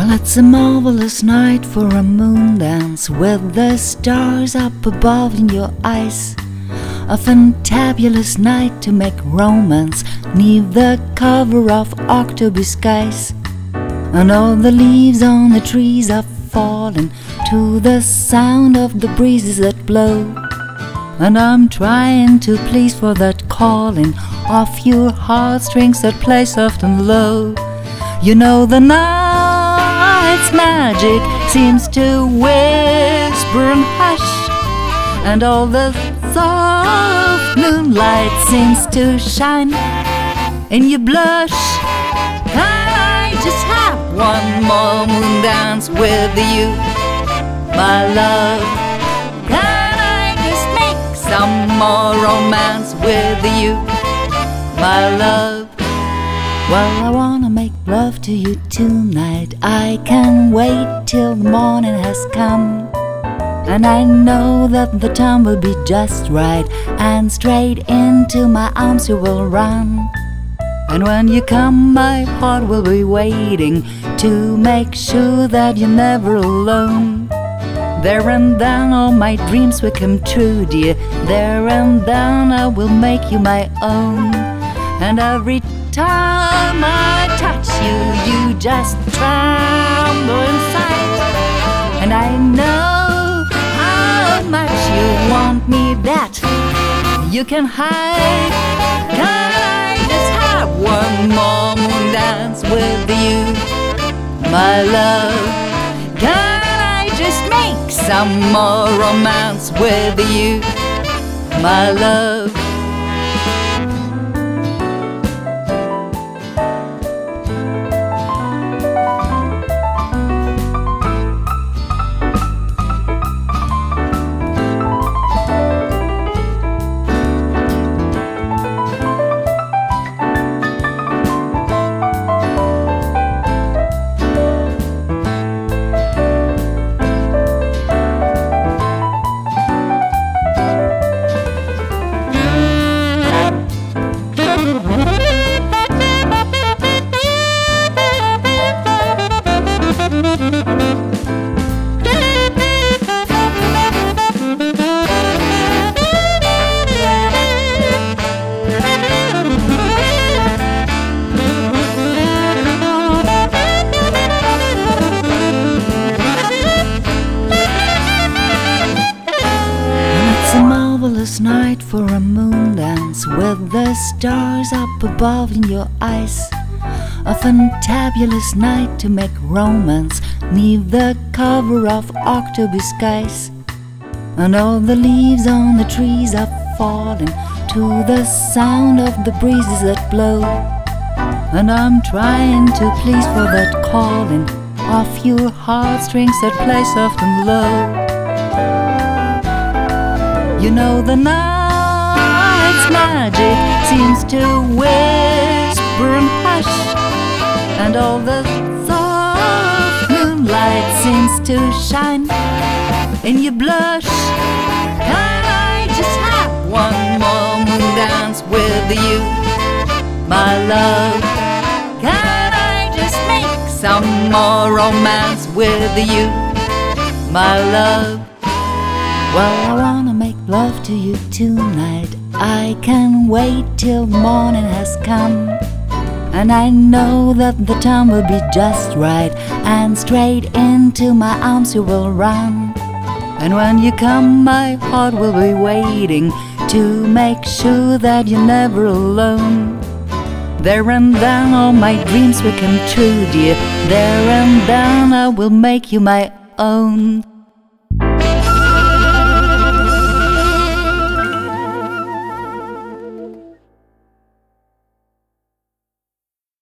Well, it's a marvelous night for a moon dance with the stars up above in your eyes. A fantabulous night to make romance neath the cover of October skies. And all the leaves on the trees are falling to the sound of the breezes that blow. And I'm trying to please for that calling of your heartstrings that play soft and low. You know the night's magic seems to whisper and hush, and all the soft moonlight seems to shine in your blush. Can I just have one more moon dance with you, my love? Can I just make some more romance with you, my love? Well, I wanna make love to you tonight. I can't wait till the morning has come. And I know that the time will be just right, and straight into my arms you will run. And when you come, my heart will be waiting to make sure that you're never alone. There and then all my dreams will come true, dear. There and then I will make you my own. And every time I touch you, you just tremble inside. And I know how much you want me that you can hide. Can I just have one more moon dance with you, my love? Can I just make some more romance with you, my love? Night for a moon dance with the stars up above in your eyes. A fantabulous night to make romance neath the cover of October skies. And all the leaves on the trees are falling to the sound of the breezes that blow. And I'm trying to please for that calling of your heartstrings that play soft and low. You know the night's magic seems to whisper and hush, and all the soft moonlight seems to shine in your blush. Can I just have one more moon dance with you, my love? Can I just make some more romance with you, my love? Well, I wanna make love to you tonight. I can't wait till morning has come. And I know that the time will be just right, and straight into my arms you will run. And when you come, my heart will be waiting to make sure that you're never alone. There and then all my dreams will come true, dear. There and then I will make you my own.